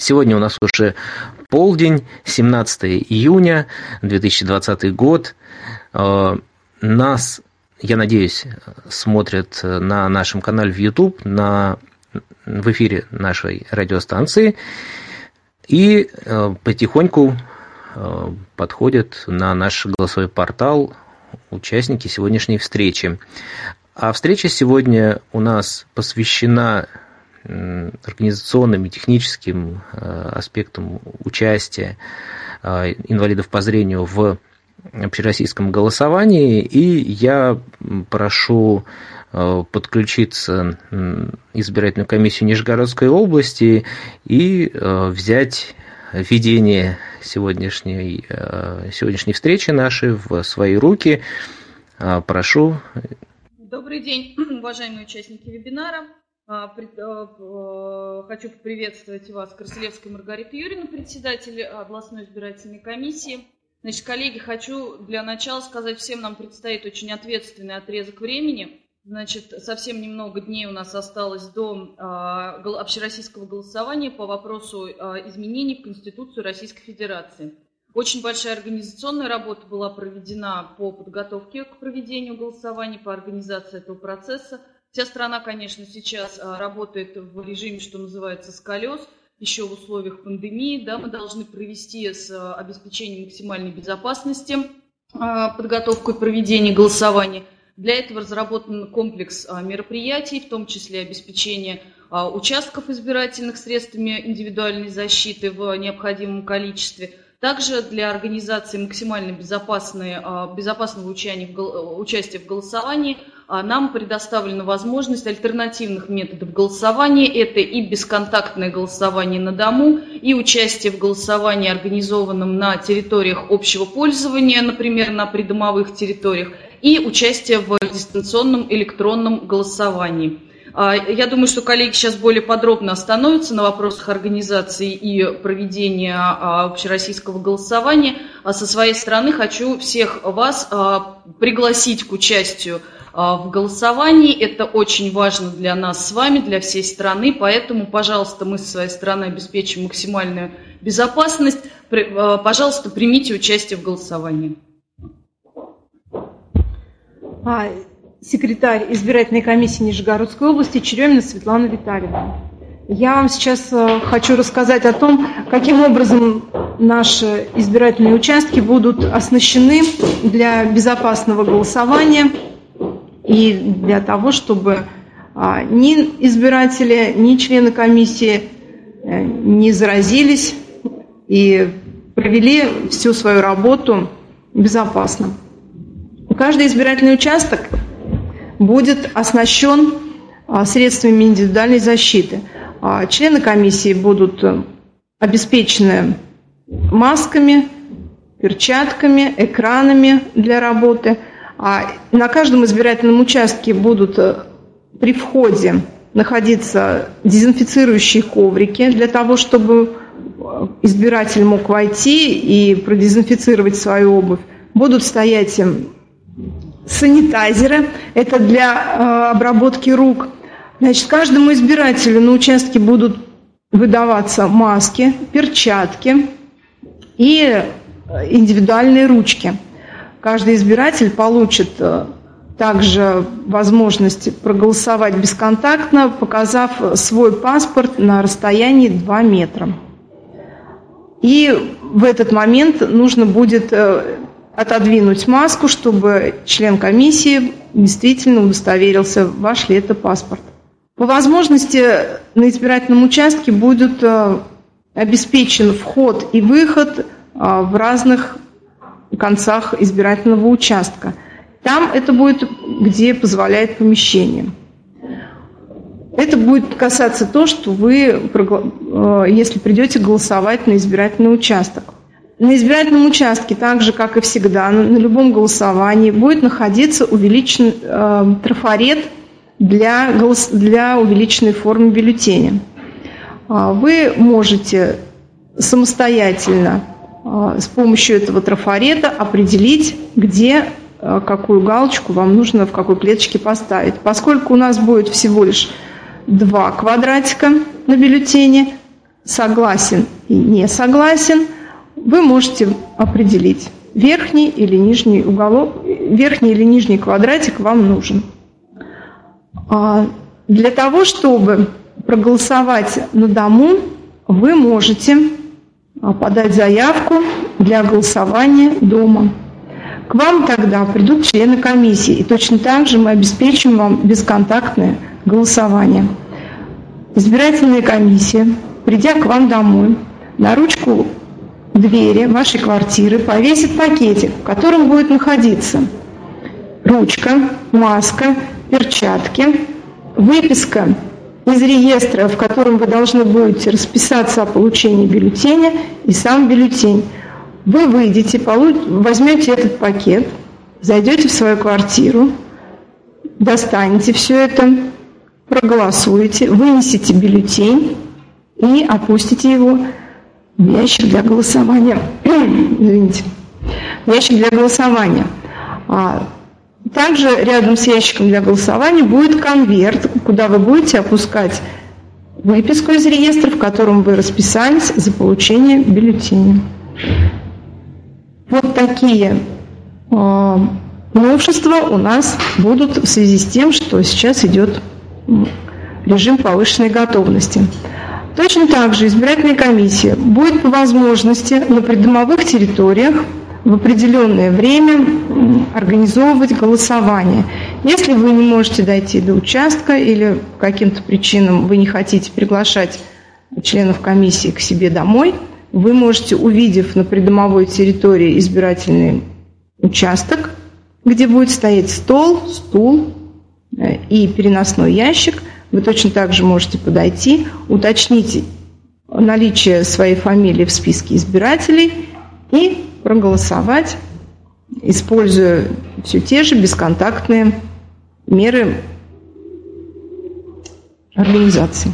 Сегодня у нас уже полдень, 17 июня 2020 год. Нас, я надеюсь, смотрят на нашем канале в YouTube, в эфире нашей радиостанции, и потихоньку подходят на наш голосовой портал участники сегодняшней встречи. А встреча сегодня у нас посвящена организационным и техническим аспектам участия инвалидов по зрению в общероссийском голосовании, и я прошу подключиться избирательную комиссию Нижегородской области и взять ведение сегодняшней встречи нашей в свои руки. Прошу. Добрый день, уважаемые участники вебинара. Хочу поприветствовать вас, Красилевская Маргарита Юрьевна, председатель областной избирательной комиссии. Значит, коллеги, хочу для начала сказать, всем нам предстоит очень ответственный отрезок времени. Значит, совсем немного дней у нас осталось до общероссийского голосования по вопросу изменений в Конституцию Российской Федерации. Очень большая организационная работа была проведена по подготовке к проведению голосования, по организации этого процесса. Вся страна, конечно, сейчас работает в режиме, что называется, с колес, еще в условиях пандемии. Да, мы должны провести с обеспечением максимальной безопасности подготовку и проведение голосования. Для этого разработан комплекс мероприятий, в том числе обеспечение участков избирательных средствами индивидуальной защиты в необходимом количестве. Также для организации максимально безопасного участия в голосовании нам предоставлена возможность альтернативных методов голосования. Это и бесконтактное голосование на дому, и участие в голосовании, организованном на территориях общего пользования, например, на придомовых территориях, и участие в дистанционном электронном голосовании. Я думаю, что коллеги сейчас более подробно остановятся на вопросах организации и проведения общероссийского голосования. Со своей стороны хочу всех вас пригласить к участию в голосовании. Это очень важно для нас с вами, для всей страны, поэтому, пожалуйста, мы со своей стороны обеспечим максимальную безопасность. Пожалуйста, примите участие в голосовании. Секретарь избирательной комиссии Нижегородской области Черемина Светлана Витальевна. Я вам сейчас хочу рассказать о том, каким образом наши избирательные участки будут оснащены для безопасного голосования и для того, чтобы ни избиратели, ни члены комиссии не заразились и провели всю свою работу безопасно. Каждый избирательный участок будет оснащен средствами индивидуальной защиты. Члены комиссии будут обеспечены масками, перчатками, экранами для работы. На каждом избирательном участке будут при входе находиться дезинфицирующие коврики для того, чтобы избиратель мог войти и продезинфицировать свою обувь. Будут стоять санитайзеры, это для обработки рук. Значит, каждому избирателю на участке будут выдаваться маски, перчатки и индивидуальные ручки. Каждый избиратель получит также возможность проголосовать бесконтактно, показав свой паспорт на расстоянии 2 метра. И в этот момент нужно будет отодвинуть маску, чтобы член комиссии действительно удостоверился, ваш ли это паспорт. По возможности на избирательном участке будет обеспечен вход и выход в разных концах избирательного участка. Там это будет, где позволяет помещение. Это будет касаться того, что вы, если придете голосовать на избирательный участок. На избирательном участке, так же, как и всегда, на любом голосовании будет находиться увеличенный трафарет для увеличенной формы бюллетеня. Вы можете самостоятельно с помощью этого трафарета определить, где какую галочку вам нужно в какой клеточке поставить. Поскольку у нас будет всего лишь 2 квадратика на бюллетене, согласен и не согласен, вы можете определить, верхний или нижний квадратик вам нужен. Для того, чтобы проголосовать на дому, вы можете подать заявку для голосования дома. К вам тогда придут члены комиссии, и точно так же мы обеспечим вам бесконтактное голосование. Избирательная комиссия, придя к вам домой, на ручку двери вашей квартиры повесит пакетик, в котором будет находиться ручка, маска, перчатки, выписка из реестра, в котором вы должны будете расписаться о получении бюллетеня, и сам бюллетень. Вы выйдете, возьмете этот пакет, зайдете в свою квартиру, достанете все это, проголосуете, вынесете бюллетень и опустите его в ящик для голосования. Извините. Ящик для голосования. Также рядом с ящиком для голосования будет конверт, куда вы будете опускать выписку из реестра, в котором вы расписались за получение бюллетеня. Вот такие новшества у нас будут в связи с тем, что сейчас идет режим повышенной готовности. Точно так же избирательная комиссия будет по возможности на придомовых территориях в определенное время организовывать голосование. Если вы не можете дойти до участка или по каким-то причинам вы не хотите приглашать членов комиссии к себе домой, вы можете, увидев на придомовой территории избирательный участок, где будет стоять стол, стул и переносной ящик, вы точно так же можете подойти, уточнить наличие своей фамилии в списке избирателей и проголосовать, используя все те же бесконтактные меры организации.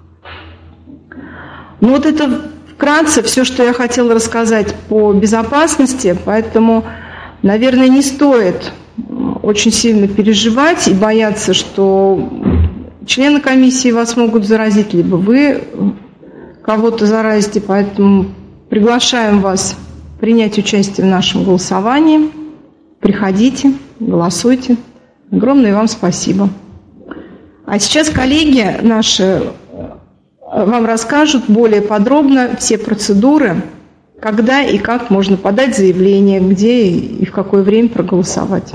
Ну вот это вкратце все, что я хотела рассказать по безопасности, поэтому, наверное, не стоит очень сильно переживать и бояться, что члены комиссии вас могут заразить, либо вы кого-то заразите, поэтому приглашаем вас принять участие в нашем голосовании. Приходите, голосуйте. Огромное вам спасибо. А сейчас коллеги наши вам расскажут более подробно все процедуры, когда и как можно подать заявление, где и в какое время проголосовать.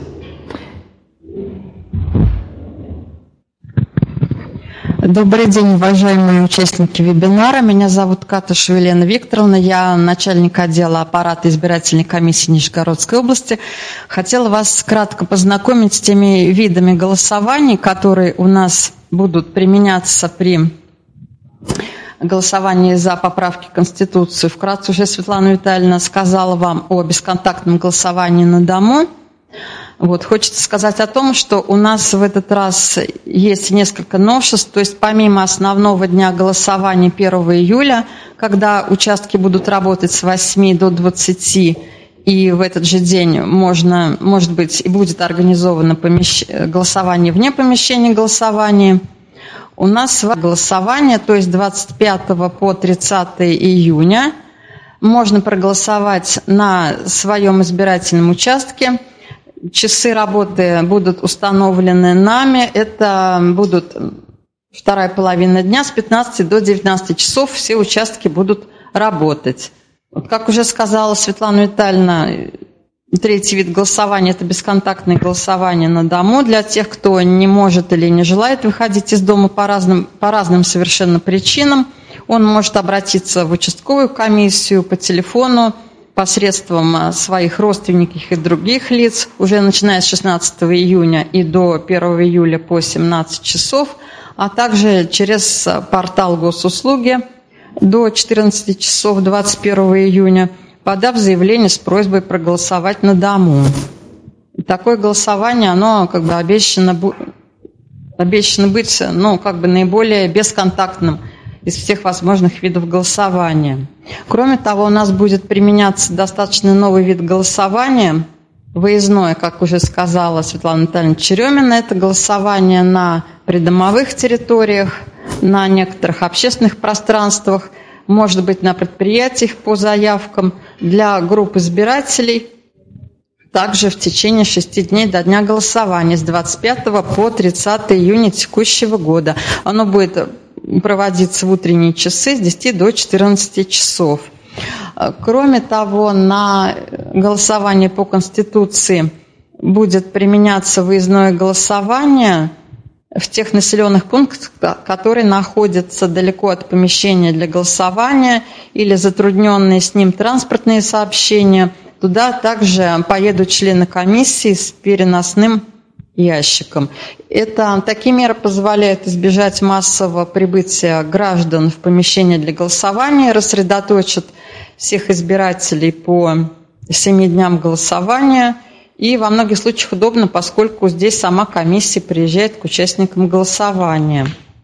Добрый день, уважаемые участники вебинара. Меня зовут Катышева Елена Викторовна. Я начальник отдела аппарата избирательной комиссии Нижегородской области. Хотела вас кратко познакомить с теми видами голосований, которые у нас будут применяться при голосовании за поправки в Конституцию. Вкратце уже Светлана Витальевна сказала вам о бесконтактном голосовании на дому. Вот, хочется сказать о том, что у нас в этот раз есть несколько новшеств, то есть помимо основного дня голосования 1 июля, когда участки будут работать с 8 до 20, и в этот же день может быть, и будет организовано голосование вне помещения голосования, у нас голосование, то есть 25 по 30 июня, можно проголосовать на своем избирательном участке. Часы работы будут установлены нами. Это будут вторая половина дня с 15 до 19 часов. Все участки будут работать. Вот, как уже сказала Светлана Витальевна, третий вид голосования – это бесконтактное голосование на дому. Для тех, кто не может или не желает выходить из дома по разным совершенно причинам, он может обратиться в участковую комиссию по телефону, посредством своих родственников и других лиц, уже начиная с 16 июня и до 1 июля по 17 часов, а также через портал госуслуги до 14 часов 21 июня, подав заявление с просьбой проголосовать на дому. И такое голосование, оно как бы обещано быть наиболее бесконтактным из всех возможных видов голосования. Кроме того, у нас будет применяться достаточно новый вид голосования, выездное, как уже сказала Светлана Витальевна Черемина, это голосование на придомовых территориях, на некоторых общественных пространствах. может быть на предприятиях по заявкам, для групп избирателей также в течение 6 дней до дня голосования с 25 по 30 июня текущего года. Оно будет проводиться в утренние часы с 10 до 14 часов. Кроме того, на голосование по Конституции будет применяться выездное голосование в тех населенных пунктах, которые находятся далеко от помещения для голосования или затрудненные с ним транспортные сообщения. Туда также поедут члены комиссии с переносным ящиком. Такие меры позволяют избежать массового прибытия граждан в помещение для голосования, рассредоточат всех избирателей по 7 дням голосования. И во многих случаях удобно, поскольку здесь сама комиссия приезжает к участникам голосования.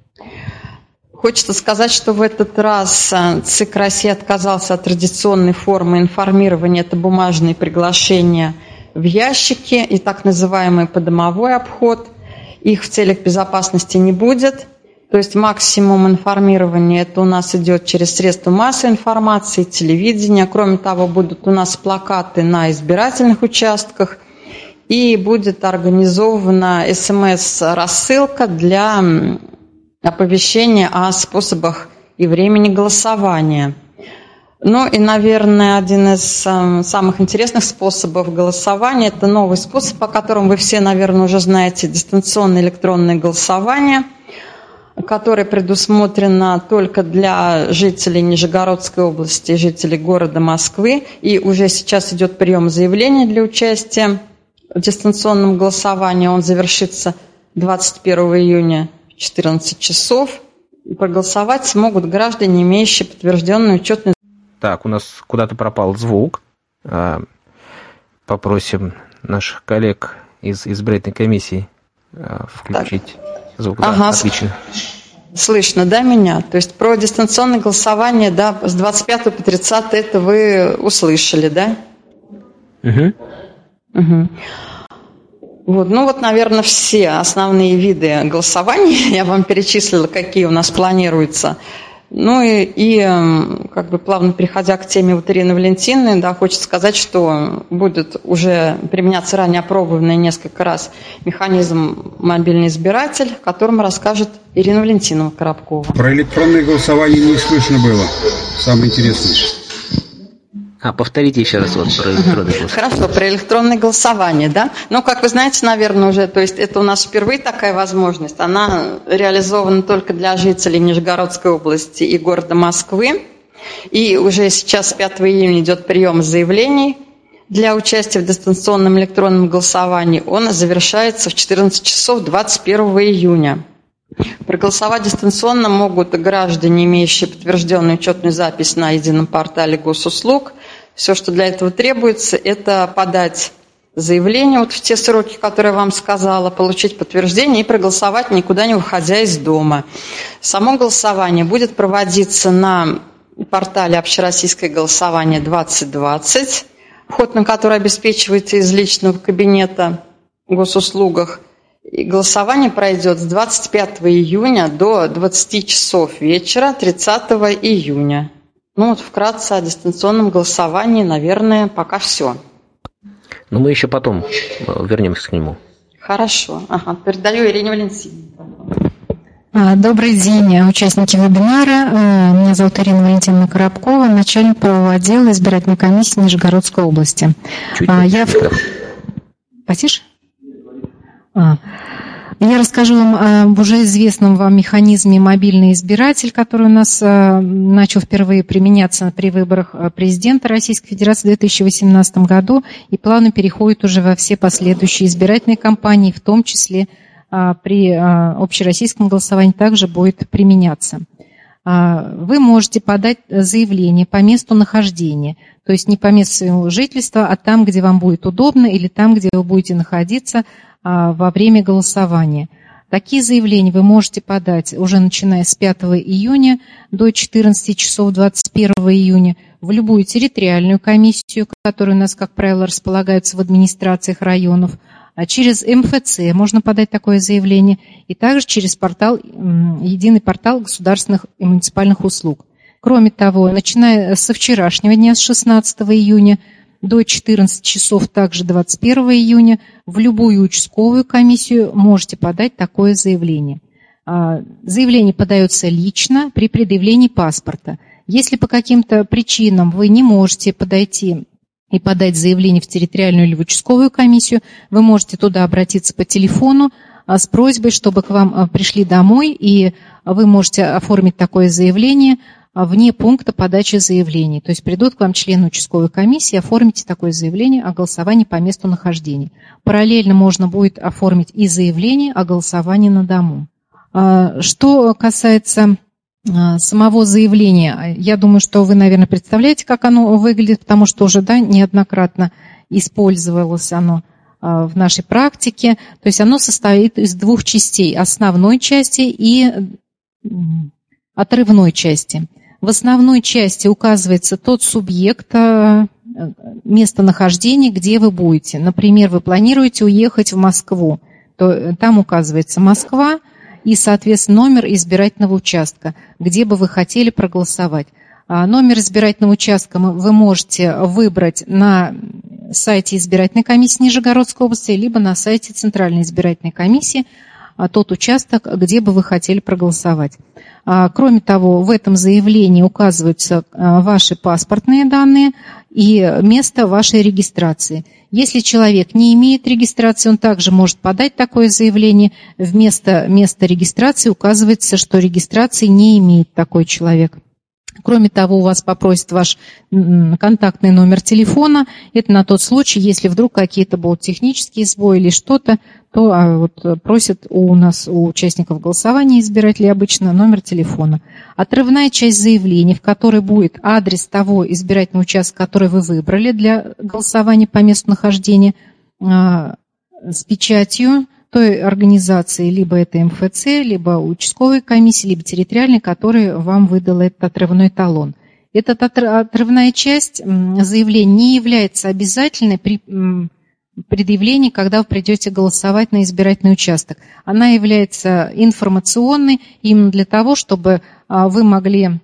Хочется сказать, что в этот раз ЦИК России отказался от традиционной формы информирования. Это бумажные приглашения в ящике и так называемый подомовой обход. Их в целях безопасности не будет. То есть максимум информирования это у нас идет через средства массовой информации, телевидение. Кроме того, будут у нас плакаты на избирательных участках и будет организована СМС-рассылка для оповещения о способах и времени голосования. Ну и, наверное, один из самых интересных способов голосования – это новый способ, о котором вы все, наверное, уже знаете, дистанционное электронное голосование, которое предусмотрено только для жителей Нижегородской области и жителей города Москвы. И уже сейчас идет прием заявлений для участия в дистанционном голосовании. Он завершится 21 июня в 14 часов. Проголосовать смогут граждане, имеющие подтвержденную учетную. Так, у нас куда-то пропал звук. Попросим наших коллег из избирательной комиссии включить звук. Да, ага, отлично. Слышно, да, меня? То есть про дистанционное голосование, да, с 25 по 30 это вы услышали, да? Угу. Угу. Вот, ну вот, наверное, все основные виды голосования я вам перечислила, какие у нас планируются. Ну и как бы плавно переходя к теме вот Ирины Валентиновны, да, хочется сказать, что будет уже применяться ранее опробованный несколько раз механизм «Мобильный избиратель», о котором расскажет Ирина Валентиновна Коробкова. Про электронное голосование не слышно было. Самое интересное. Повторите еще раз вот про электронное голосование. Хорошо, про электронное голосование, да. Ну, как вы знаете, наверное, уже, то есть это у нас впервые такая возможность. Она реализована только для жителей Нижегородской области и города Москвы. И уже сейчас, 5 июня, идет прием заявлений для участия в дистанционном электронном голосовании. Он завершается в 14 часов 21 июня. Проголосовать дистанционно могут граждане, имеющие подтвержденную учетную запись на едином портале госуслуг. Все, что для этого требуется, это подать заявление вот в те сроки, которые я вам сказала, получить подтверждение и проголосовать, никуда не выходя из дома. Само голосование будет проводиться на портале «Общероссийское голосование 2020», вход на который обеспечивается из личного кабинета в госуслугах. И голосование пройдет с 25 июня до 20 часов вечера 30 июня. Ну вот вкратце о дистанционном голосовании, наверное, пока все. Но мы еще потом вернемся к нему. Хорошо. Ага, передаю Ирине Валентиновне. Добрый день, участники вебинара. Меня зовут Ирина Валентиновна Коробкова, начальник правового отдела избирательной комиссии Нижегородской области. Потише? Я расскажу вам об уже известном вам механизме «Мобильный избиратель», который у нас начал впервые применяться при выборах президента Российской Федерации в 2018 году и плавно переходит уже во все последующие избирательные кампании, в том числе при общероссийском голосовании также будет применяться. Вы можете подать заявление по месту нахождения, то есть не по месту своего жительства, а там, где вам будет удобно или там, где вы будете находиться во время голосования. Такие заявления вы можете подать уже начиная с 5 июня до 14 часов 21 июня в любую территориальную комиссию, которая у нас, как правило, располагается в администрациях районов, а через МФЦ можно подать такое заявление, и также через портал, единый портал государственных и муниципальных услуг. Кроме того, начиная со вчерашнего дня, с 16 июня, до 14 часов, также 21 июня, в любую участковую комиссию можете подать такое заявление. Заявление подается лично при предъявлении паспорта. Если по каким-то причинам вы не можете подойти и подать заявление в территориальную или в участковую комиссию, вы можете туда обратиться по телефону с просьбой, чтобы к вам пришли домой, и вы можете оформить такое заявление вне пункта подачи заявлений. То есть придут к вам члены участковой комиссии, оформите такое заявление о голосовании по месту нахождения. Параллельно можно будет оформить и заявление о голосовании на дому. Что касается самого заявления, я думаю, что вы, наверное, представляете, как оно выглядит, потому что уже неоднократно использовалось оно в нашей практике. То есть оно состоит из двух частей: основной части и отрывной части. В основной части указывается тот субъект местонахождения, где вы будете. Например, вы планируете уехать в Москву, то там указывается Москва и, соответственно, номер избирательного участка, где бы вы хотели проголосовать. Номер избирательного участка вы можете выбрать на сайте избирательной комиссии Нижегородской области, либо на сайте Центральной избирательной комиссии тот участок, где бы вы хотели проголосовать. Кроме того, в этом заявлении указываются ваши паспортные данные и место вашей регистрации. Если человек не имеет регистрации, он также может подать такое заявление. Вместо места регистрации указывается, что регистрации не имеет такой человек. Кроме того, у вас попросят ваш контактный номер телефона. Это на тот случай, если вдруг какие-то будут технические сбои или что-то, то просят у участников голосования, избирателей обычно, номер телефона. Отрывная часть заявления, в которой будет адрес того избирательного участка, который вы выбрали для голосования по месту нахождения, с печатью той организации, либо это МФЦ, либо участковой комиссии, либо территориальной, которая вам выдала этот отрывной талон. Эта отрывная часть заявления не является обязательной при предъявлении, когда вы придете голосовать на избирательный участок. Она является информационной именно для того, чтобы вы могли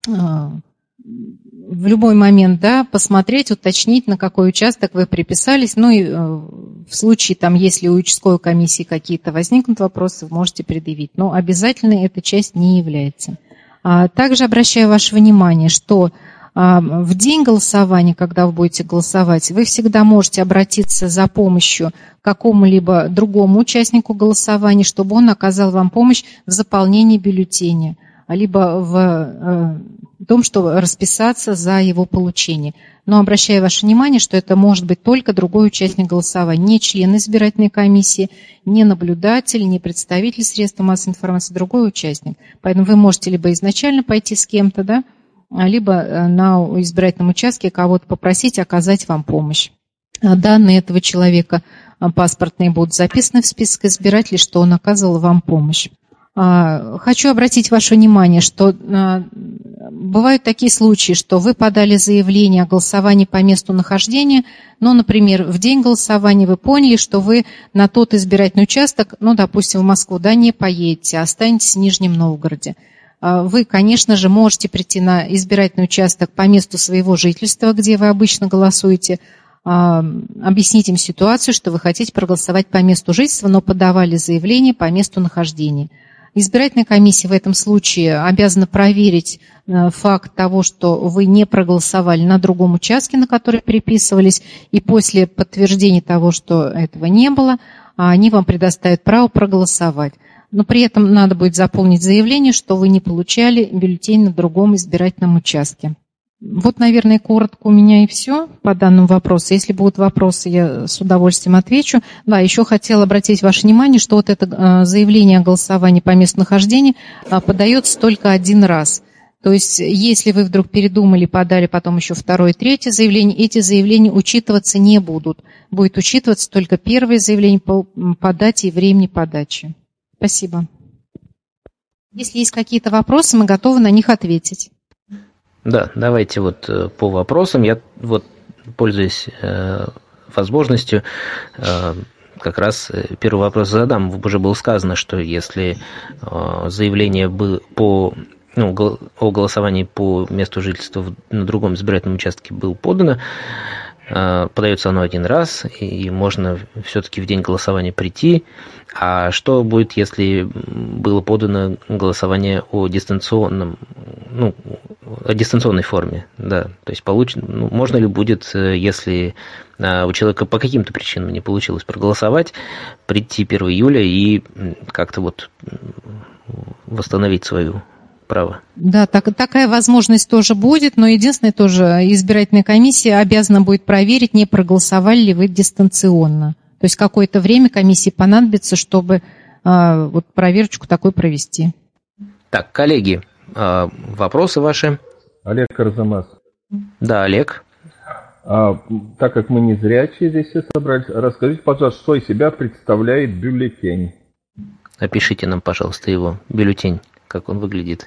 в любой момент посмотреть, уточнить, на какой участок вы приписались. Ну и в случае, если у участковой комиссии какие-то возникнут вопросы, вы можете предъявить. Но обязательной эта часть не является. Также обращаю ваше внимание, что в день голосования, когда вы будете голосовать, вы всегда можете обратиться за помощью к какому-либо другому участнику голосования, чтобы он оказал вам помощь в заполнении бюллетеня, либо в том, чтобы расписаться за его получение. Но обращаю ваше внимание, что это может быть только другой участник голосования, не член избирательной комиссии, не наблюдатель, не представитель средств массовой информации, другой участник. Поэтому вы можете либо изначально пойти с кем-то, либо на избирательном участке кого-то попросить оказать вам помощь. Данные этого человека паспортные будут записаны в список избирателей, что он оказывал вам помощь. Хочу обратить ваше внимание, что бывают такие случаи, что вы подали заявление о голосовании по месту нахождения, но, например, в день голосования вы поняли, что вы на тот избирательный участок, допустим, в Москву, не поедете, а останетесь в Нижнем Новгороде. Вы, конечно же, можете прийти на избирательный участок по месту своего жительства, где вы обычно голосуете, объяснить им ситуацию, что вы хотите проголосовать по месту жительства, но подавали заявление по месту нахождения. Избирательная комиссия в этом случае обязана проверить факт того, что вы не проголосовали на другом участке, на который приписывались, и после подтверждения того, что этого не было, они вам предоставят право проголосовать. Но при этом надо будет заполнить заявление, что вы не получали бюллетень на другом избирательном участке. Вот, наверное, коротко у меня и все по данному вопросу. Если будут вопросы, я с удовольствием отвечу. Еще хотела обратить ваше внимание, что вот это заявление о голосовании по месту нахождения подается только один раз. То есть, если вы вдруг передумали, подали потом еще второе, третье заявление, эти заявления учитываться не будут. Будет учитываться только первое заявление по дате и времени подачи. Спасибо. Если есть какие-то вопросы, мы готовы на них ответить. Да, давайте по вопросам. Я пользуясь возможностью, как раз первый вопрос задам. Уже было сказано, что если заявление по о голосовании по месту жительства на другом избирательном участке было подано, подается оно один раз, и можно все-таки в день голосования прийти. А что будет, если было подано голосование о дистанционной форме? Да, то есть можно ли будет, если у человека по каким-то причинам не получилось проголосовать, прийти 1 июля и как-то восстановить свое право? Да, такая возможность тоже будет, но единственное, тоже избирательная комиссия обязана будет проверить, не проголосовали ли вы дистанционно. То есть какое-то время комиссии понадобится, чтобы проверочку такую провести. Так, коллеги, вопросы ваши? Олег Карзамас. Да, Олег. Так как мы не зрячие здесь все собрались, расскажите, пожалуйста, что из себя представляет бюллетень? Опишите нам, пожалуйста, его бюллетень, как он выглядит.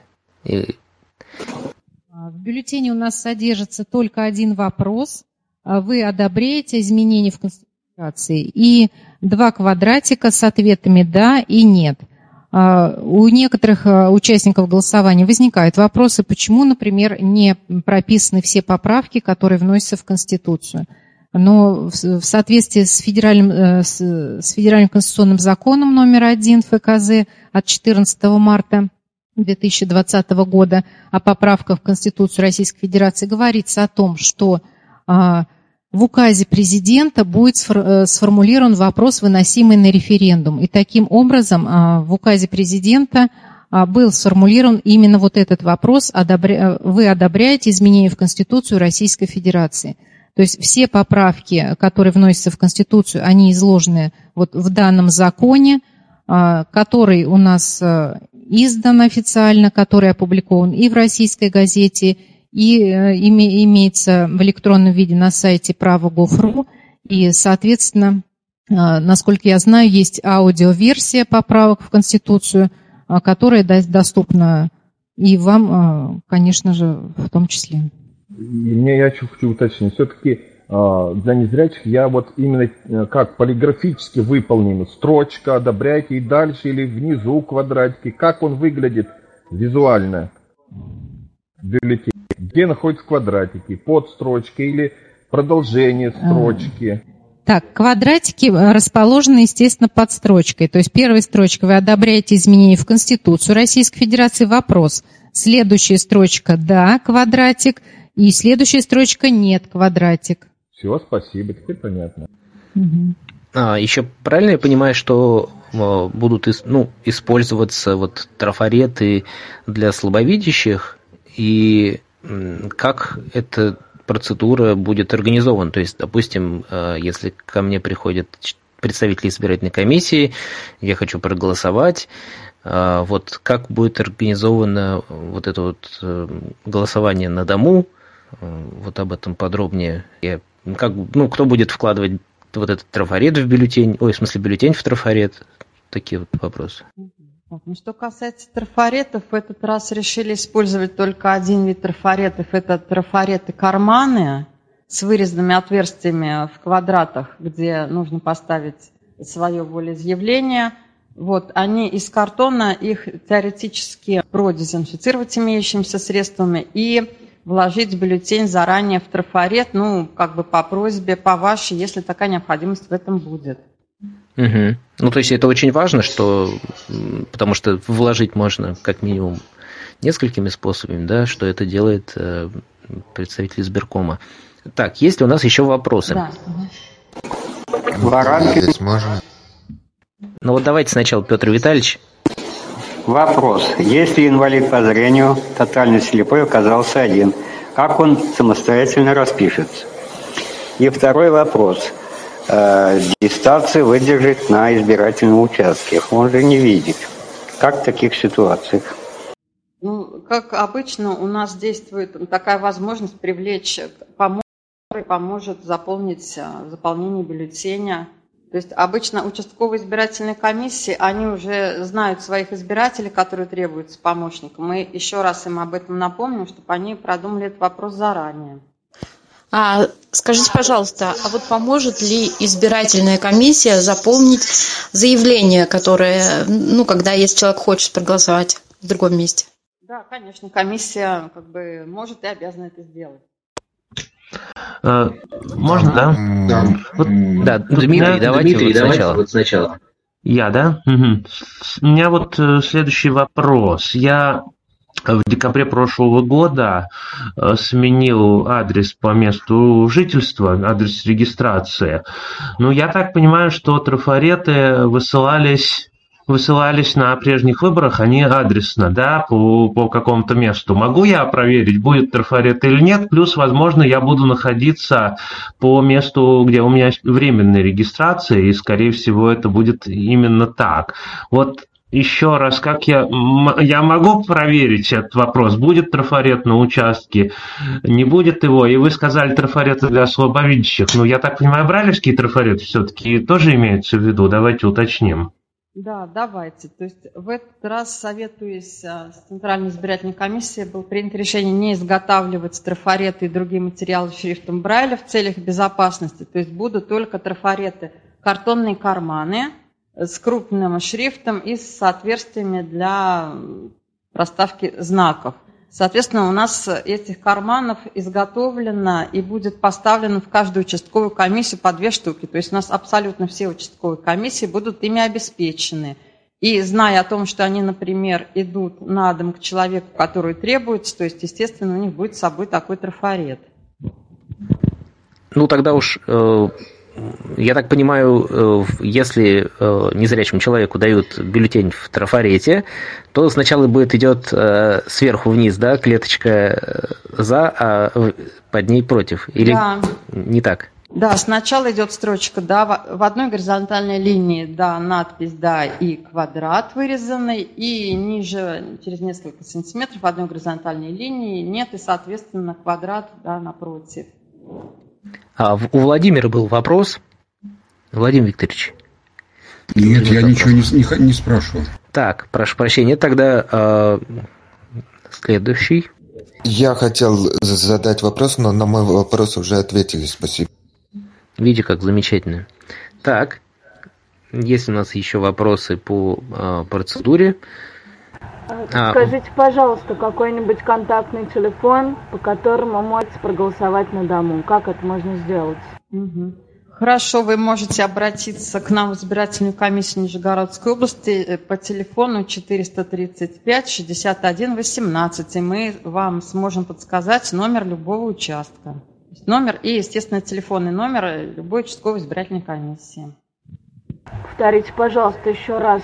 В бюллетене у нас содержится только один вопрос. Вы одобряете изменения в Конституции? И 2 квадратика с ответами «да» и «нет». У некоторых участников голосования возникают вопросы, почему, например, не прописаны все поправки, которые вносятся в Конституцию. Но в соответствии с федеральным конституционным законом номер 1 ФКЗ от 14 марта 2020 года о поправках в Конституцию Российской Федерации говорится о том, что в указе президента будет сформулирован вопрос, выносимый на референдум. И таким образом в указе президента был сформулирован именно вот этот вопрос: вы одобряете изменения в Конституцию Российской Федерации. То есть все поправки, которые вносятся в Конституцию, они изложены в данном законе, который у нас издан официально, который опубликован и в российской газете, и имеется в электронном виде на сайте право.gov.ru. И, соответственно, насколько я знаю, есть аудиоверсия поправок в Конституцию, которая доступна и вам, конечно же, в том числе. Я хочу уточнить. Все-таки для незрячих я именно как полиграфически выполнен. Строчка, одобряйте и дальше, или внизу квадратики. Как он выглядит визуально в бюллетене? Где находятся квадратики? Под строчкой или продолжение строчки? Так, квадратики расположены, естественно, под строчкой. То есть первой строчкой вы одобряете изменения в Конституцию Российской Федерации. Вопрос. Следующая строчка «да», квадратик. И следующая строчка «нет», квадратик. Все, спасибо, теперь понятно. Еще правильно я понимаю, что будут использоваться трафареты для слабовидящих, и как эта процедура будет организована? То есть, допустим, если ко мне приходят представители избирательной комиссии, я хочу проголосовать, как будет организовано это голосование на дому? Об этом подробнее. Кто будет вкладывать этот трафарет в бюллетень, бюллетень в трафарет? Такие вопросы. Что касается трафаретов, в этот раз решили использовать только один вид трафаретов. Это трафареты-карманы с вырезанными отверстиями в квадратах, где нужно поставить свое волеизъявление. Они из картона, их теоретически продезинфицировать имеющимися средствами и вложить бюллетень заранее в трафарет, по просьбе, по вашей, если такая необходимость в этом будет. Угу. То есть это очень важно, потому что вложить можно как минимум несколькими способами, да, что это делает представитель избиркома. Так, есть ли у нас еще вопросы? Да. Здесь можно. Давайте сначала Петр Витальевич. Вопрос. Если инвалид по зрению, тотально слепой, оказался один, как он самостоятельно распишется? И второй вопрос. Дистанцию выдержать на избирательном участке. Он же не видит. Как в таких ситуациях? Как обычно, у нас действует такая возможность привлечь помощника, который поможет заполнить заполнение бюллетеня. То есть обычно участковые избирательные комиссии, они уже знают своих избирателей, которые требуются помощникам. Мы еще раз им об этом напомним, чтобы они продумали этот вопрос заранее. Скажите, пожалуйста, поможет ли избирательная комиссия заполнить заявление, которое, когда если человек хочет проголосовать в другом месте? Да, конечно, комиссия может и обязана это сделать. Можно, да? Да, Дмитрий, давайте сначала. Я, да? Угу. У меня следующий вопрос. Я в декабре прошлого года сменил адрес по месту жительства, адрес регистрации. Но я так понимаю, что трафареты высылались на прежних выборах, они адресно, да, по какому-то месту. Могу я проверить, будет трафарет или нет? Плюс, возможно, я буду находиться по месту, где у меня временная регистрация, и, скорее всего, это будет именно так. Вот еще раз, как я могу проверить этот вопрос? Будет трафарет на участке, не будет его? И вы сказали, трафареты для слабовидящих. Ну, я так понимаю, брайлевские трафареты все-таки тоже имеются в виду? Давайте уточним. Да, давайте. То есть в этот раз, советуясь с Центральной избирательной комиссией, было принято решение не изготавливать трафареты и другие материалы шрифтом Брайля в целях безопасности. То есть будут только трафареты, картонные карманы с крупным шрифтом и с отверстиями для проставки знаков. Соответственно, у нас этих карманов изготовлено и будет поставлено в каждую участковую комиссию по 2 штуки. То есть у нас абсолютно все участковые комиссии будут ими обеспечены. И зная о том, что они, например, идут на дом к человеку, который требуется, то есть, естественно, у них будет с собой такой трафарет. Ну, тогда уж... Я так понимаю, если незрячему человеку дают бюллетень в трафарете, то сначала идет сверху вниз, да, клеточка «за», а под ней «против». Или да. Не так? Да, сначала идет строчка «да», в одной горизонтальной линии «да», надпись «да» и квадрат вырезанный, и ниже, через несколько сантиметров, в одной горизонтальной линии «нет» и, соответственно, квадрат «да» напротив. А у Владимира был вопрос. Владимир Викторович. Нет, я ничего не спрашивал. Так, прошу прощения. Тогда следующий. Я хотел задать вопрос, но на мой вопрос уже ответили. Спасибо. Видите, как замечательно. Так, есть у нас еще вопросы по процедуре. Скажите, пожалуйста, какой-нибудь контактный телефон, по которому можете проголосовать на дому. Как это можно сделать? Угу. Хорошо, вы можете обратиться к нам в избирательную комиссию Нижегородской области по телефону 435-61-18, и мы вам сможем подсказать номер любого участка. Номер и, естественно, телефонный номер любой участковой избирательной комиссии. Повторите, пожалуйста, еще раз.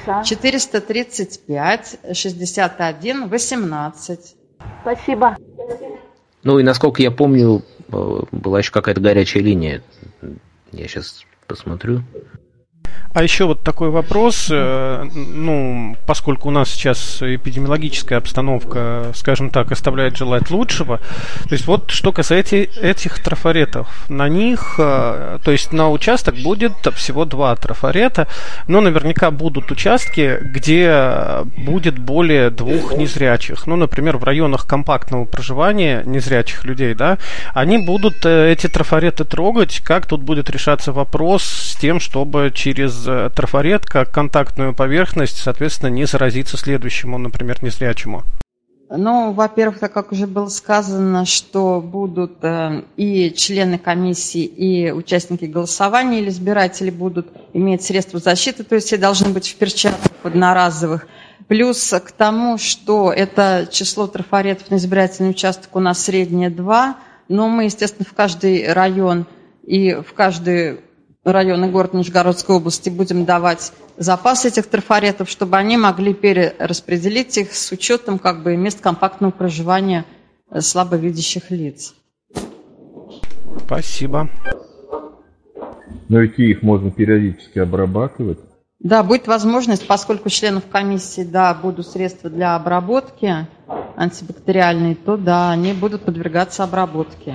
435-61-18. Спасибо. Ну и, насколько я помню, была еще какая-то горячая линия. Я сейчас посмотрю. А еще вот такой вопрос, поскольку у нас сейчас эпидемиологическая обстановка, скажем так, оставляет желать лучшего, то есть вот что касается этих трафаретов, на них, то есть на участок будет всего 2 трафарета, но наверняка будут участки, где будет более 2 незрячих, например, в районах компактного проживания незрячих людей, да, они будут эти трафареты трогать, как тут будет решаться вопрос с тем, чтобы через трафарет, как контактную поверхность, соответственно, не заразиться следующему, например, незрячему? Во-первых, так как уже было сказано, что будут и члены комиссии, и участники голосования, или избиратели будут иметь средства защиты, то есть все должны быть в перчатках одноразовых. Плюс к тому, что это число трафаретов на избирательный участок у нас среднее 2, но мы, естественно, в каждый район и в каждый район и город Нижегородской области будем давать запас этих трафаретов, чтобы они могли перераспределить их с учетом мест компактного проживания слабовидящих лиц. Спасибо. Но ведь их можно периодически обрабатывать. Да, будет возможность, поскольку членов комиссии, будут средства для обработки антибактериальные, то, они будут подвергаться обработке.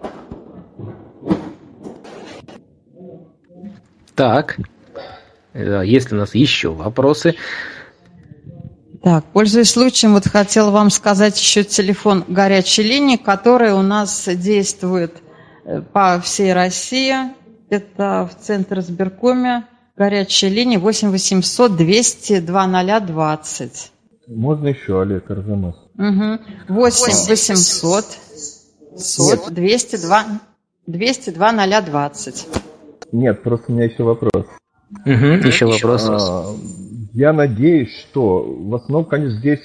Так, есть ли у нас еще вопросы? Так, пользуясь случаем, хотела вам сказать еще телефон горячей линии, который у нас действует по всей России. Это в Центр избиркоме горячая линия 8 800 200 2020. Можно еще, Олег Арзамас? 8 800 202 020. Нет, просто у меня еще вопрос. Еще вопрос. Я надеюсь, что в основном, конечно, здесь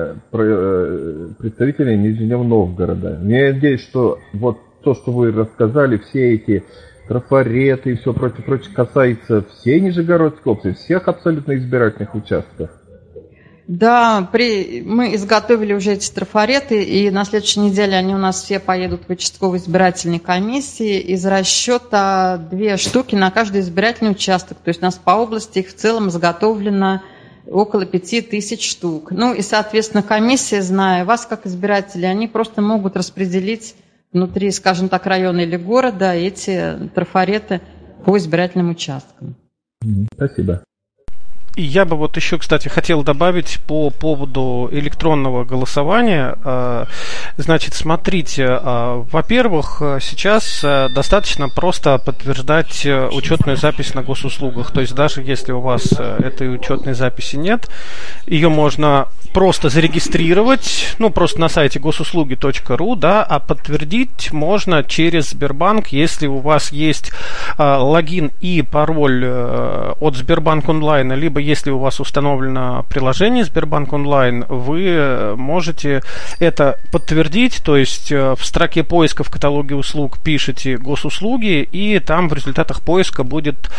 представители Нижнего Новгорода. Я надеюсь, что вот то, что вы рассказали, все эти трафареты и все прочее, касается всей Нижегородской области, всех абсолютно избирательных участков. Да, мы изготовили уже эти трафареты, и на следующей неделе они у нас все поедут в участковой избирательной комиссии из расчета 2 штуки на каждый избирательный участок. То есть у нас по области их в целом изготовлено около 5000 штук. Ну и, соответственно, комиссия, зная вас как избирателей, они просто могут распределить внутри, скажем так, района или города эти трафареты по избирательным участкам. Спасибо. И я бы вот еще, кстати, хотел добавить по поводу электронного голосования. Значит, смотрите, во-первых, сейчас достаточно просто подтверждать учетную запись на госуслугах. То есть даже если у вас этой учетной записи нет, ее можно просто зарегистрировать, просто на сайте госуслуги.ру, да, а подтвердить можно через Сбербанк, если у вас есть логин и пароль от Сбербанк онлайна, либо если у вас установлено приложение Сбербанк онлайн, вы можете это подтвердить, то есть в строке поиска в каталоге услуг пишите госуслуги, и там в результатах поиска будет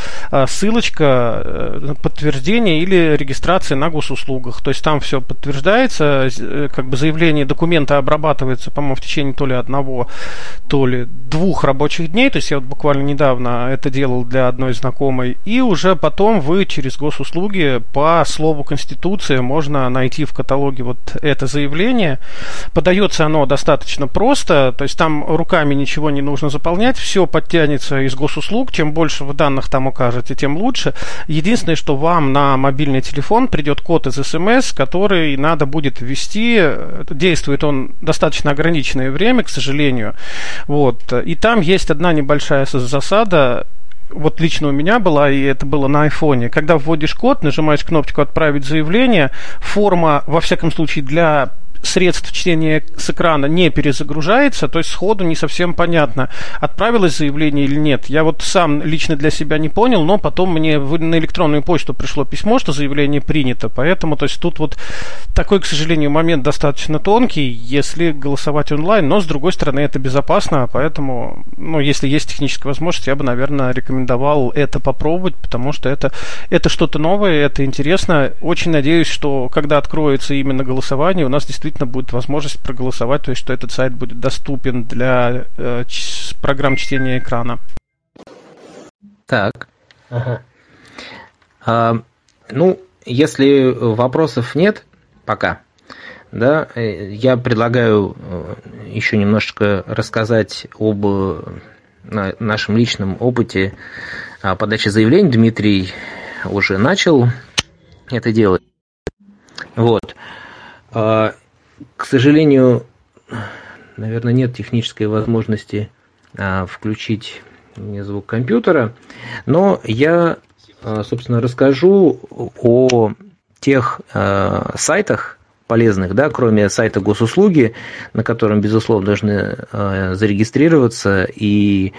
ссылочка подтверждения или регистрации на госуслугах. То есть там все подтверждается, как бы заявление документа обрабатывается, по-моему, в течение то ли 1, то ли 2 рабочих дней. То есть я вот буквально недавно это делал для одной знакомой, и уже потом вы через госуслуги по слову Конституции можно найти в каталоге вот это заявление. Подается оно достаточно просто, то есть там руками ничего не нужно заполнять, все подтянется из госуслуг, чем больше вы данных там укажете, тем лучше. Единственное, что вам на мобильный телефон придет код из СМС, который надо будет ввести. Действует он достаточно ограниченное время, к сожалению. Вот. И там есть одна небольшая засада. Вот лично у меня была, и это было на айфоне. Когда вводишь код, нажимаешь кнопочку «Отправить заявление», форма, во всяком случае, для средств чтения с экрана не перезагружается, то есть сходу не совсем понятно, отправилось заявление или нет. Я вот сам лично для себя не понял, но потом мне на электронную почту пришло письмо, что заявление принято, поэтому, то есть тут вот такой, к сожалению, момент достаточно тонкий, если голосовать онлайн, но с другой стороны это безопасно, поэтому, если есть техническая возможность, я бы, наверное, рекомендовал это попробовать, потому что это что-то новое, это интересно. Очень надеюсь, что когда откроется именно голосование, у нас действительно будет возможность проголосовать, то есть что этот сайт будет доступен для программ чтения экрана. Так. Ага. Если вопросов нет пока, да, я предлагаю еще немножечко рассказать об нашем личном опыте подачи заявлений. Дмитрий уже начал это делать. Вот. К сожалению, наверное, нет технической возможности включить мне звук компьютера, но я, собственно, расскажу о тех сайтах полезных, да, кроме сайта госуслуги, на котором, безусловно, должны зарегистрироваться, и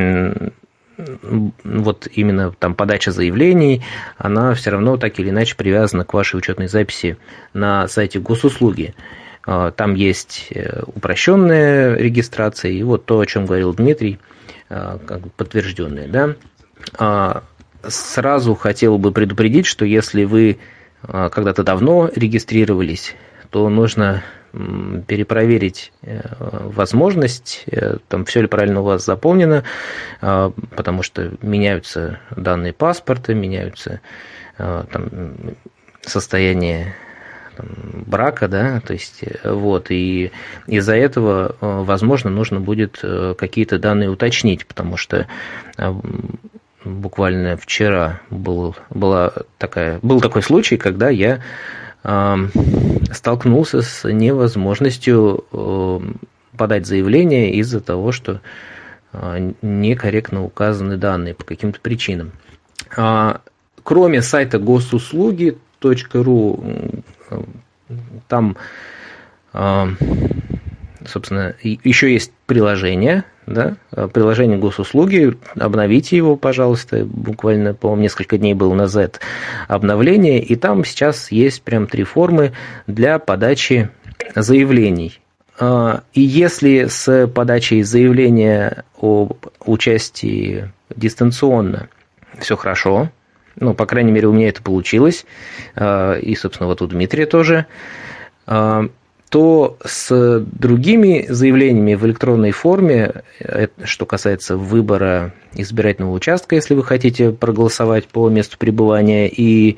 вот именно там подача заявлений, она все равно так или иначе привязана к вашей учетной записи на сайте госуслуги. Там есть упрощенная регистрация, и вот то, о чем говорил Дмитрий, как бы подтвержденная, да. Сразу хотел бы предупредить, что если вы когда-то давно регистрировались, то нужно перепроверить возможность, там все ли правильно у вас заполнено, потому что меняются данные паспорта, меняются там состояние брака, да, то есть вот, и из-за этого, возможно, нужно будет какие-то данные уточнить, потому что буквально вчера был такой случай, когда я столкнулся с невозможностью подать заявление из-за того, что некорректно указаны данные по каким-то причинам. Кроме сайта госуслуги.ру, Там, собственно, еще есть приложение, да, приложение госуслуги, обновите его, пожалуйста, буквально, по-моему, несколько дней было назад обновление, и там сейчас есть прям 3 формы для подачи заявлений. И если с подачей заявления об участии дистанционно все хорошо, ну, по крайней мере, у меня это получилось, и, собственно, вот у Дмитрия тоже, то с другими заявлениями в электронной форме, что касается выбора избирательного участка, если вы хотите проголосовать по месту пребывания, и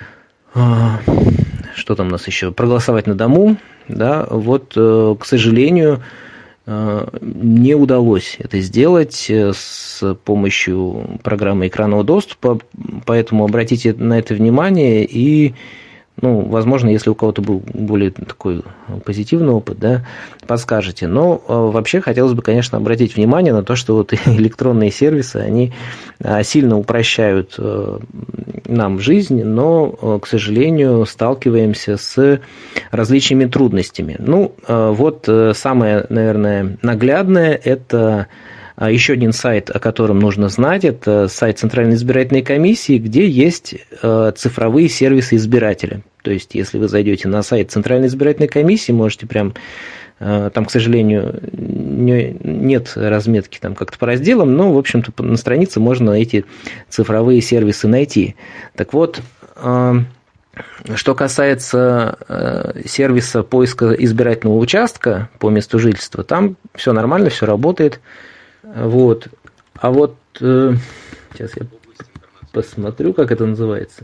что там у нас еще, проголосовать на дому, да, вот, к сожалению, не удалось это сделать с помощью программы экранного доступа, поэтому обратите на это внимание и, ну, возможно, если у кого-то был более такой позитивный опыт, да, подскажете. Но вообще хотелось бы, конечно, обратить внимание на то, что вот электронные сервисы, они сильно упрощают нам жизнь, но, к сожалению, сталкиваемся с различными трудностями. Ну, вот самое, наверное, наглядное – это еще один сайт, о котором нужно знать, это сайт Центральной избирательной комиссии, где есть цифровые сервисы избирателя. То есть, если вы зайдете на сайт Центральной избирательной комиссии, можете прям, там, к сожалению, нет разметки там как-то по разделам, но, в общем-то, на странице можно эти цифровые сервисы найти. Так вот, что касается сервиса поиска избирательного участка по месту жительства, там все нормально, все работает. Вот. А вот сейчас я посмотрю, как это называется.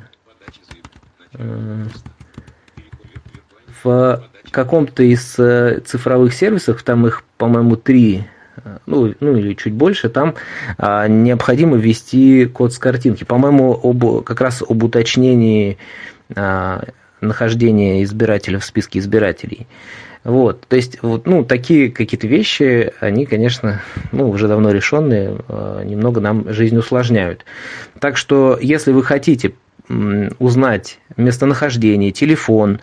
В каком-то из цифровых сервисов, там их, по-моему, 3, ну или чуть больше, там необходимо ввести код с картинки. По-моему, как раз об уточнении нахождения избирателя в списке избирателей. Вот, то есть, вот, ну, такие какие-то вещи, они, конечно, ну, уже давно решенные, немного нам жизнь усложняют. Так что, если вы хотите узнать местонахождение, телефон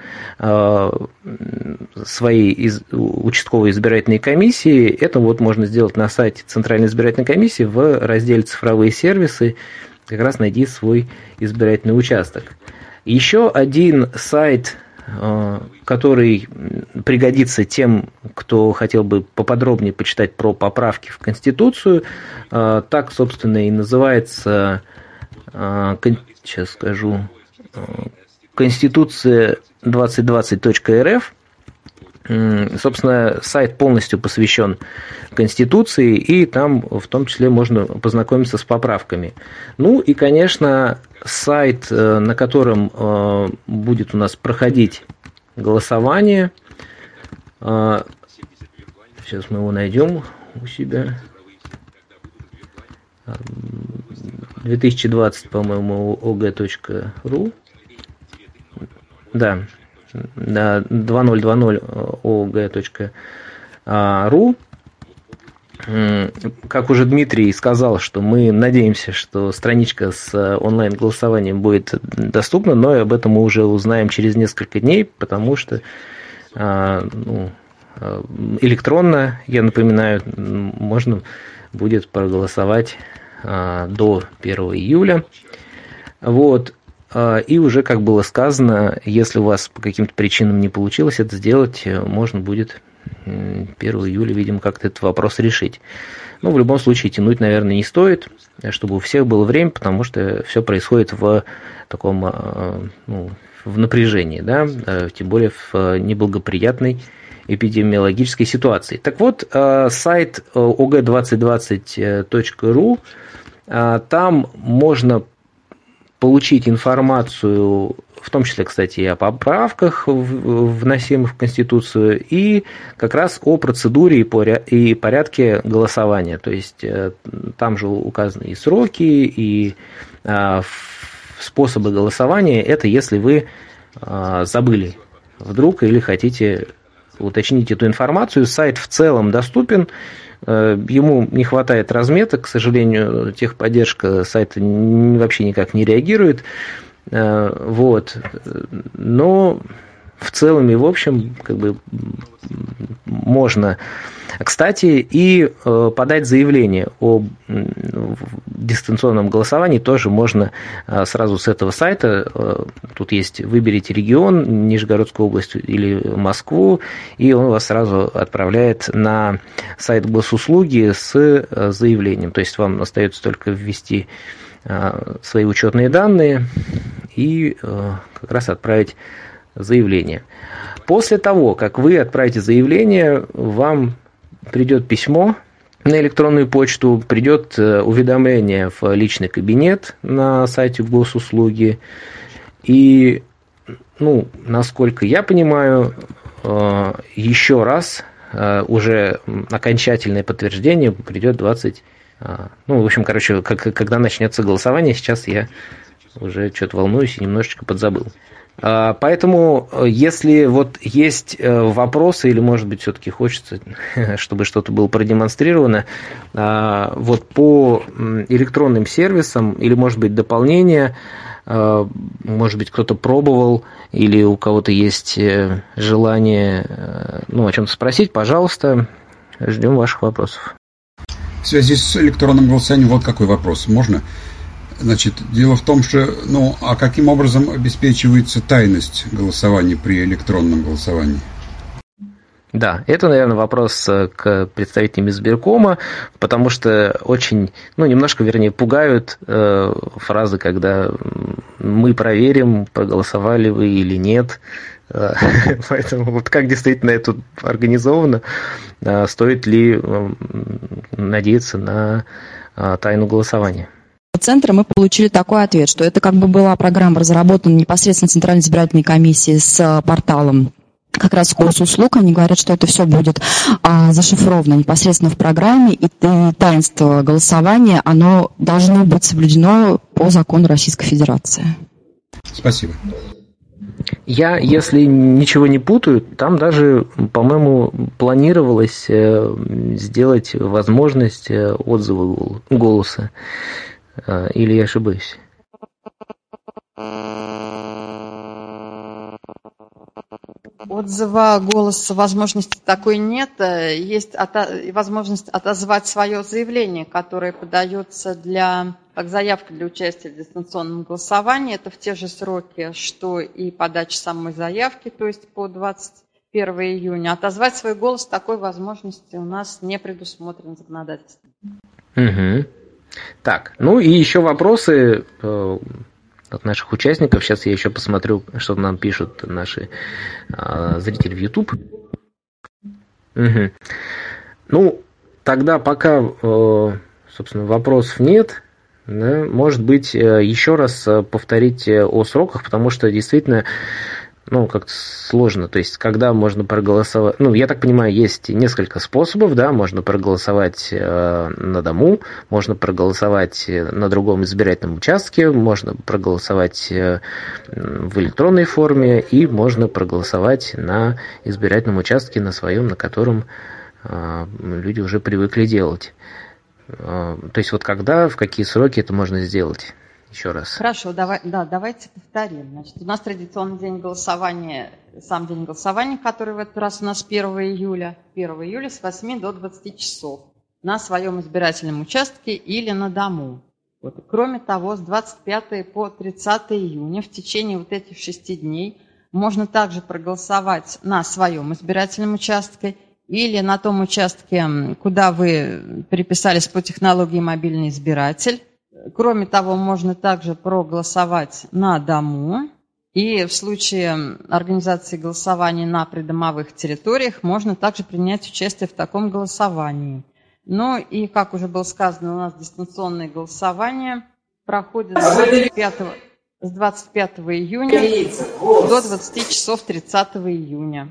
своей участковой избирательной комиссии, это вот можно сделать на сайте Центральной избирательной комиссии в разделе «Цифровые сервисы», как раз найди свой избирательный участок. Еще один сайт, который пригодится тем, кто хотел бы поподробнее почитать про поправки в Конституцию. Так, собственно, и называется, сейчас скажу, Конституция 2020.рф. Собственно, сайт полностью посвящен Конституции, и там в том числе можно познакомиться с поправками. Ну и, конечно, сайт, на котором будет у нас проходить голосование. Сейчас мы его найдем у себя. 2020, по-моему, og.ru. Да, 2020og.ru. Как уже Дмитрий сказал, что мы надеемся, что страничка с онлайн-голосованием будет доступна, но об этом мы уже узнаем через несколько дней, потому что электронно, я напоминаю, можно будет проголосовать до 1 июля. Вот. И уже, как было сказано, если у вас по каким-то причинам не получилось это сделать, можно будет 1 июля, видимо, как-то этот вопрос решить. Но в любом случае тянуть, наверное, не стоит, чтобы у всех было время, потому что все происходит в таком, в напряжении, да, тем более в неблагоприятной эпидемиологической ситуации. Так вот, сайт og2020.ru, там можно получить информацию, в том числе, кстати, и о поправках, вносимых в Конституцию, и как раз о процедуре и порядке голосования. То есть там же указаны и сроки, и способы голосования. Это если вы забыли вдруг или хотите уточнить эту информацию. Сайт в целом доступен. Ему не хватает разметок, к сожалению, техподдержка сайта вообще никак не реагирует. Вот. Но в целом и в общем как бы можно. Кстати, и подать заявление о дистанционном голосовании тоже можно сразу с этого сайта. Тут есть «Выберите регион», Нижегородскую область или Москву, и он вас сразу отправляет на сайт госуслуги с заявлением. То есть вам остается только ввести свои учетные данные и как раз отправить заявление. После того, как вы отправите заявление, вам придет письмо на электронную почту, придет уведомление в личный кабинет на сайте госуслуги. И, насколько я понимаю, еще раз уже окончательное подтверждение придет когда начнется голосование. Сейчас я уже что-то волнуюсь и немножечко подзабыл. Поэтому, если вот есть вопросы, или, может быть, все-таки хочется, чтобы что-то было продемонстрировано, вот по электронным сервисам, или, может быть, дополнение, может быть, кто-то пробовал, или у кого-то есть желание, о чем-то спросить, пожалуйста, ждем ваших вопросов. В связи с электронным голосованием вот какой вопрос. Можно? Значит, дело в том, что, а каким образом обеспечивается тайность голосования при электронном голосовании? Да, это, наверное, вопрос к представителям избиркома, потому что очень, немножко, пугают фразы, когда мы проверим, проголосовали вы или нет. Поэтому вот как действительно это организовано, стоит ли надеяться на тайну голосования? Центра мы получили такой ответ, что это как бы была программа разработана непосредственно Центральной избирательной комиссией с порталом как раз госуслуг. Они говорят, что это все будет зашифровано непосредственно в программе, и таинство голосования, оно должно быть соблюдено по закону Российской Федерации. Спасибо. Я, если ничего не путаю, там даже, по-моему, планировалось сделать возможность отзыва голоса. Или я ошибаюсь? Отзыва голоса возможности такой нет. Есть возможность отозвать свое заявление, которое подается как заявка для участия в дистанционном голосовании. Это в те же сроки, что и подача самой заявки, то есть по 21 июня. Отозвать свой голос такой возможности у нас не предусмотрено законодательством. Угу. Так, и еще вопросы от наших участников. Сейчас я еще посмотрю, что нам пишут наши зрители в YouTube. Угу. Тогда пока, собственно, вопросов нет. Да, может быть, еще раз повторить о сроках, потому что действительно, как-то сложно. То есть, когда можно проголосовать... я так понимаю, есть несколько способов, да, можно проголосовать на дому, можно проголосовать на другом избирательном участке, можно проголосовать в электронной форме, и можно проголосовать на избирательном участке на своем, на котором люди уже привыкли делать. То есть, вот когда, в какие сроки это можно сделать? Еще раз. Хорошо, давайте повторим. Значит, у нас традиционный день голосования, сам день голосования, который в этот раз у нас 1 июля. 1 июля с 8 до 20 часов на своем избирательном участке или на дому. Кроме того, с 25 по 30 июня в течение вот этих 6 дней можно также проголосовать на своем избирательном участке или на том участке, куда вы приписались по технологии мобильный избиратель. Кроме того, можно также проголосовать на дому. И в случае организации голосования на придомовых территориях можно также принять участие в таком голосовании. И, как уже было сказано, у нас дистанционное голосование проходит с 25 июня до 20 часов 30 июня.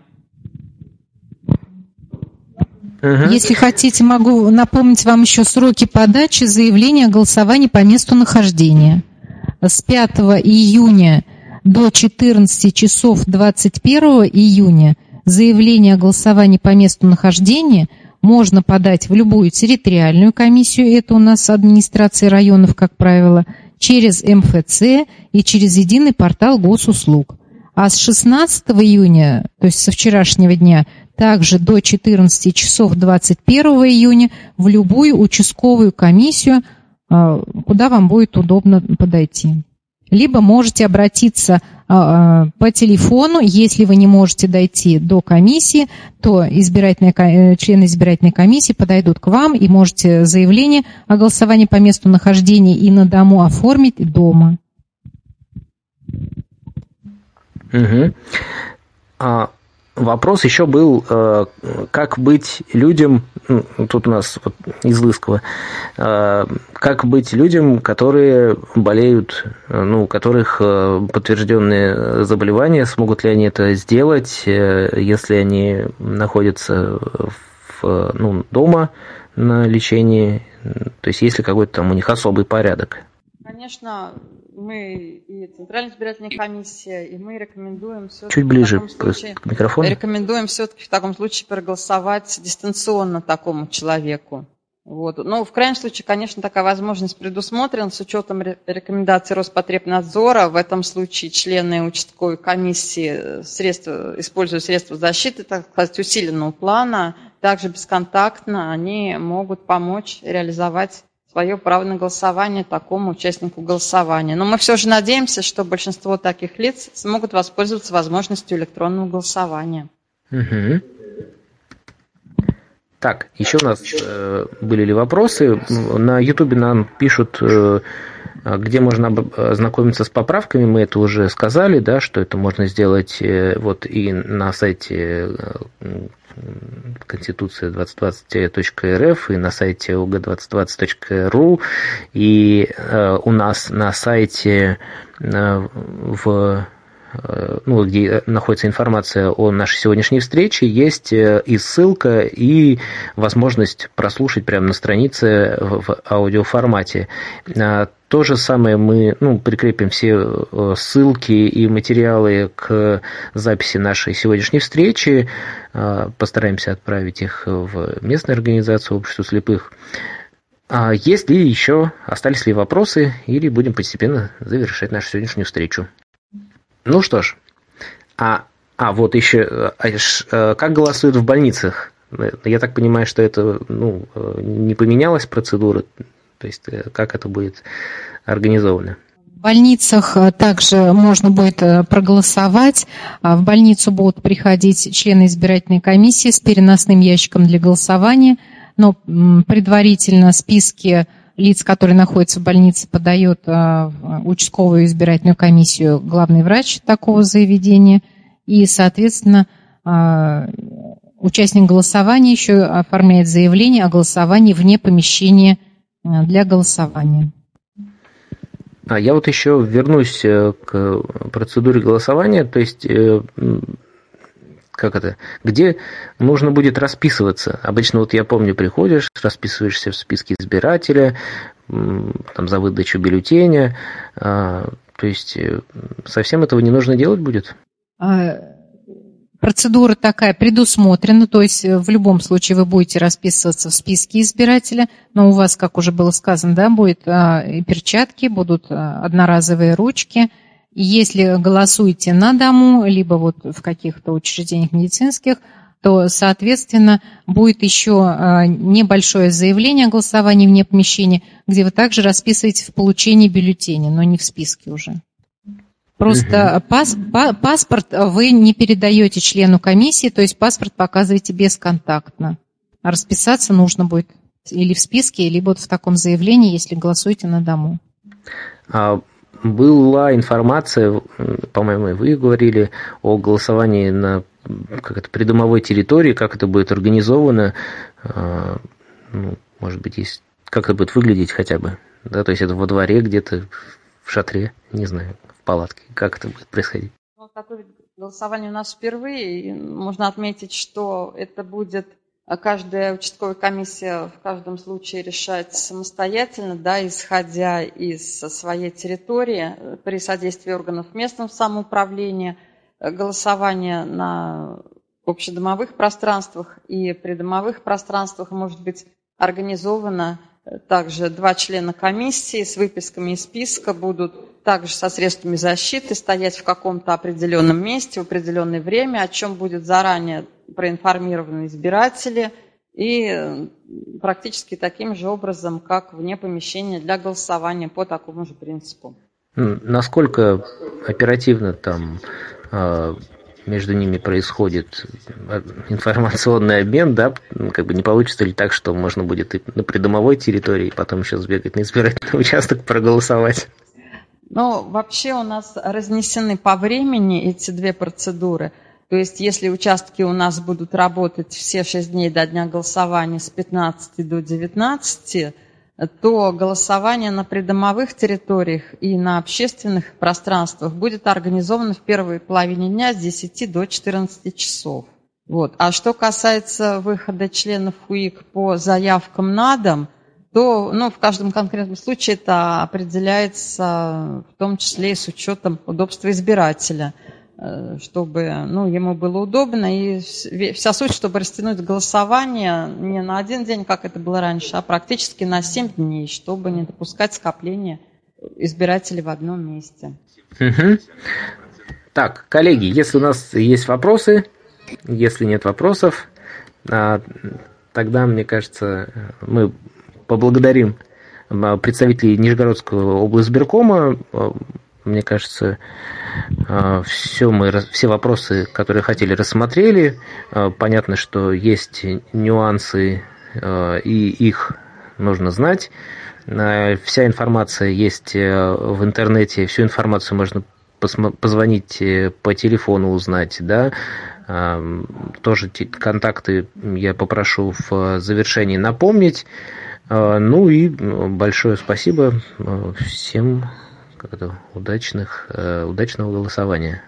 Если хотите, могу напомнить вам еще сроки подачи заявления о голосовании по месту нахождения. С 5 июня до 14 часов 21 июня заявление о голосовании по месту нахождения можно подать в любую территориальную комиссию, это у нас администрация районов, как правило, через МФЦ и через единый портал госуслуг. А с 16 июня, то есть со вчерашнего дня, также до 14 часов 21 июня в любую участковую комиссию, куда вам будет удобно подойти. Либо можете обратиться по телефону, если вы не можете дойти до комиссии, то члены избирательной комиссии подойдут к вам и можете заявление о голосовании по месту нахождения и на дому оформить дома. Угу. Вопрос еще был, как быть людям, тут у нас вот из Лысково, как быть людям, которые болеют, у которых подтвержденные заболевания, смогут ли они это сделать, если они находятся дома на лечении, то есть есть ли какой-то там у них особый порядок? Конечно, мы и Центральная избирательная комиссия, и мы рекомендуем все-таки чуть ближе к микрофону. Рекомендуем все-таки в таком случае проголосовать дистанционно такому человеку. Вот. Но в крайнем случае, конечно, такая возможность предусмотрена с учетом рекомендаций Роспотребнадзора. В этом случае члены участковой комиссии используют средства защиты, так сказать, усиленного плана, также бесконтактно они могут помочь реализовать свое право на голосование такому участнику голосования. Но мы все же надеемся, что большинство таких лиц смогут воспользоваться возможностью электронного голосования. Угу. Так, еще у нас были ли вопросы? На Ютубе нам пишут, где можно ознакомиться с поправками. Мы это уже сказали, да, что это можно сделать вот и на сайте Конституция2020.рф и на сайте ОГ2020.ру, и у нас на сайте, где находится информация о нашей сегодняшней встрече, есть и ссылка, и возможность прослушать прямо на странице в аудиоформате. То же самое мы прикрепим все ссылки и материалы к записи нашей сегодняшней встречи. Постараемся отправить их в местную организацию Общества слепых. Есть ли еще, остались ли вопросы, или будем постепенно завершать нашу сегодняшнюю встречу? Ну что ж, вот еще, как голосуют в больницах? Я так понимаю, что это не поменялась процедура, то есть как это будет организовано? В больницах также можно будет проголосовать. В больницу будут приходить члены избирательной комиссии с переносным ящиком для голосования, но предварительно списки лиц, которые находятся в больнице, подает в участковую избирательную комиссию главный врач такого заведения. И, соответственно, участник голосования еще оформляет заявление о голосовании вне помещения для голосования. Я вот еще вернусь к процедуре голосования, то есть где нужно будет расписываться. Обычно вот я помню, приходишь, расписываешься в списке избирателя, там, за выдачу бюллетеня, то есть совсем этого не нужно делать будет? Процедура такая предусмотрена, то есть в любом случае вы будете расписываться в списке избирателя, но у вас, как уже было сказано, да, будет и перчатки, будут одноразовые ручки. И если голосуете на дому, либо вот в каких-то учреждениях медицинских, то, соответственно, будет еще небольшое заявление о голосовании вне помещения, где вы также расписываете в получении бюллетеня, но не в списке уже. Просто паспорт вы не передаете члену комиссии, то есть паспорт показываете бесконтактно. А расписаться нужно будет или в списке, либо вот в таком заявлении, если голосуете на дому. Была информация, по-моему, вы говорили о голосовании на придомовой территории, как это будет организовано, может быть, есть, как это будет выглядеть хотя бы, да, то есть это во дворе где-то, в шатре, не знаю, в палатке, как это будет происходить? Такое голосование у нас впервые, и можно отметить, что это будет каждая участковая комиссия в каждом случае решать самостоятельно, да, исходя из своей территории, при содействии органов местного самоуправления. Голосование на общедомовых пространствах и придомовых пространствах может быть организовано. Также 2 члена комиссии с выписками из списка будут также со средствами защиты, стоять в каком-то определенном месте, в определенное время, о чем будут заранее проинформированы избиратели, и практически таким же образом, как вне помещения для голосования по такому же принципу. Насколько оперативно там между ними происходит информационный обмен, да, как бы не получится ли так, что можно будет и на придомовой территории потом еще сбегать на избирательный участок проголосовать? Ну, вообще у нас разнесены по времени эти две процедуры. То есть, если участки у нас будут работать все 6 дней до дня голосования с 15 до 19, то голосование на придомовых территориях и на общественных пространствах будет организовано в первой половине дня с 10 до 14 часов. Вот. А что касается выхода членов УИК по заявкам на дом, то в каждом конкретном случае это определяется в том числе и с учетом удобства избирателя, чтобы ему было удобно. И вся суть, чтобы растянуть голосование не на один день, как это было раньше, а практически на 7 дней, чтобы не допускать скопления избирателей в одном месте. Угу. Так, коллеги, если у нас есть вопросы, если нет вопросов, тогда, мне кажется, мы поблагодарим представителей Нижегородского облсбиркома. Мне кажется, все вопросы, которые хотели, рассмотрели. Понятно, что есть нюансы, и их нужно знать. Вся информация есть в интернете, всю информацию можно позвонить по телефону, узнать, да. Тоже контакты я попрошу в завершении напомнить. Ну и большое спасибо всем. Удачного голосования.